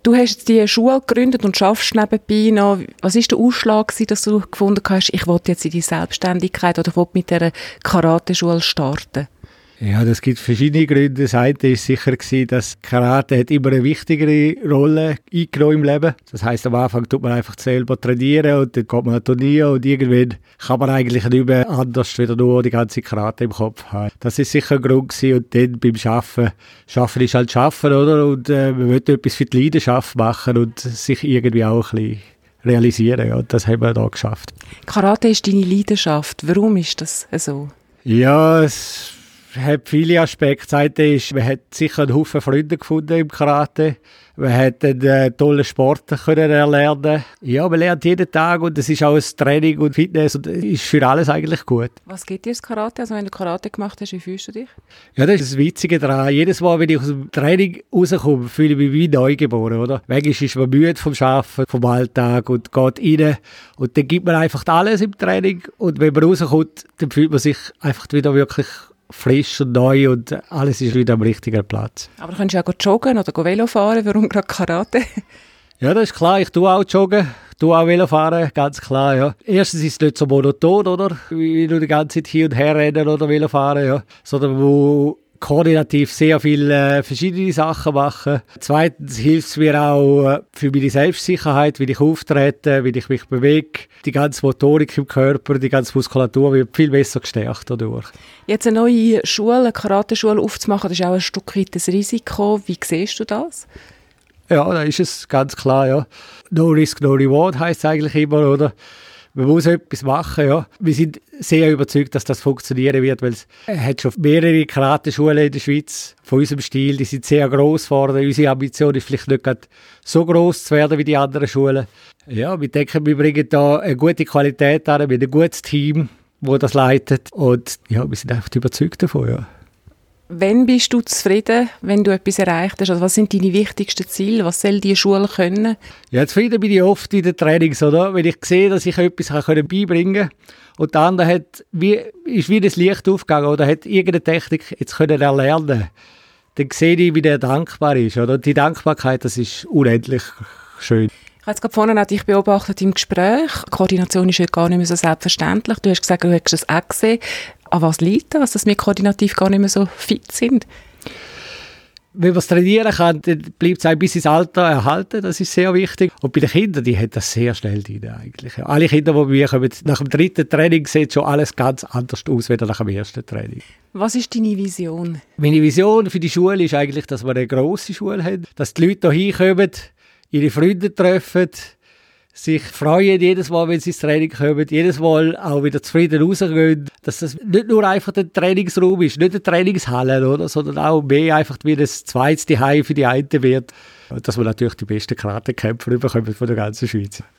Du hast jetzt die Schule gegründet und arbeitest nebenbei noch. Was war der Ausschlag gewesen, dass du gefunden hast, ich will jetzt in die Selbstständigkeit oder ich will mit dieser Karate-Schule starten? Ja, das gibt verschiedene Gründe. Das eine war sicher, dass Karate hat immer eine wichtigere Rolle eingenommen im Leben. Das heisst, am Anfang tut man einfach selber trainieren und dann geht man an Turnier und irgendwann kann man eigentlich nicht mehr anders wieder nur die ganze Karate im Kopf haben. Das ist sicher ein Grund gewesen. Und dann beim Arbeiten ist halt Arbeiten, oder? Und man will etwas für die Leidenschaft machen und sich irgendwie auch ein bisschen realisieren. Ja, das haben wir da geschafft. Karate ist deine Leidenschaft. Warum ist das so? Ja, es hat viele Aspekte. Das eine ist, man hat sicher einen Haufen Freunde gefunden im Karate. Man hat einen tollen Sport können erlernen. Ja, man lernt jeden Tag und es ist auch ein Training und Fitness und ist für alles eigentlich gut. Was gibt dir das Karate? Also wenn du Karate gemacht hast, wie fühlst du dich? Ja, das ist das Witzige daran. Jedes Mal, wenn ich aus dem Training rauskomme, fühle ich mich wie neugeboren, oder? Manchmal ist man müde vom Arbeiten, vom Alltag und geht rein und dann gibt man einfach alles im Training und wenn man rauskommt, dann fühlt man sich einfach wieder wirklich frisch und neu und alles ist wieder am richtigen Platz. Aber du kannst ja auch joggen oder Velo fahren, warum gerade Karate? Ja, das ist klar. Ich tue auch joggen, tue auch Velo fahren, ganz klar, ja. Erstens ist es nicht so monoton, oder? Wie du die ganze Zeit hin und her rennen oder Velo fahren, ja. Sondern wo koordinativ sehr viele verschiedene Sachen machen. Zweitens hilft es mir auch für meine Selbstsicherheit, wie ich auftrete, wie ich mich bewege. Die ganze Motorik im Körper, die ganze Muskulatur wird viel besser gestärkt dadurch. Jetzt eine neue Schule, eine Karate-Schule aufzumachen, das ist auch ein Stück weit ein Risiko. Wie siehst du das? Ja, da ist es ganz klar, ja. No risk, no reward heisst es eigentlich immer, oder? Man muss etwas machen, ja. Wir sind sehr überzeugt, dass das funktionieren wird, weil es hat schon mehrere Karate-Schulen in der Schweiz von unserem Stil, die sind sehr gross geworden. Unsere Ambition ist vielleicht nicht gerade so gross zu werden wie die anderen Schulen. Ja, wir denken, wir bringen da eine gute Qualität an, mit einem gutes Team, das das leitet. Und ja, wir sind einfach überzeugt davon, ja. Wann bist du zufrieden, wenn du etwas erreicht hast? Also was sind deine wichtigsten Ziele? Was soll die Schule können? Ja, zufrieden bin ich oft in den Trainings, oder? Wenn ich sehe, dass ich etwas beibringen kann und der andere ist wie das Licht aufgegangen oder hat irgendeine Technik jetzt können erlernen, dann sehe ich, wie der dankbar ist. Oder? Die Dankbarkeit, das ist unendlich schön. Ich habe jetzt gerade vorhin auch dich beobachtet im Gespräch. Koordination ist heute gar nicht mehr so selbstverständlich. Du hast gesagt, du hättest es auch gesehen. An was liegt das, dass wir koordinativ gar nicht mehr so fit sind? Wenn man es trainieren kann, dann bleibt es ein bisschen ins Alter erhalten. Das ist sehr wichtig. Und bei den Kindern, die haben das sehr schnell drin eigentlich. Alle Kinder, die bei mir kommen, nach dem 3. Training sieht schon alles ganz anders aus, als nach dem 1. Training. Was ist deine Vision? Meine Vision für die Schule ist eigentlich, dass wir eine grosse Schule haben. Dass die Leute hier hinkommen, ihre Freunde treffen, sich freuen jedes Mal, wenn sie ins Training kommen, jedes Mal auch wieder zufrieden rausgehen, dass das nicht nur einfach ein Trainingsraum ist, nicht eine Trainingshalle, oder, sondern auch mehr einfach wie das zweites Zuhause für die einen wird, dass wir natürlich die besten Karatekämpfer bekommen von der ganzen Schweiz.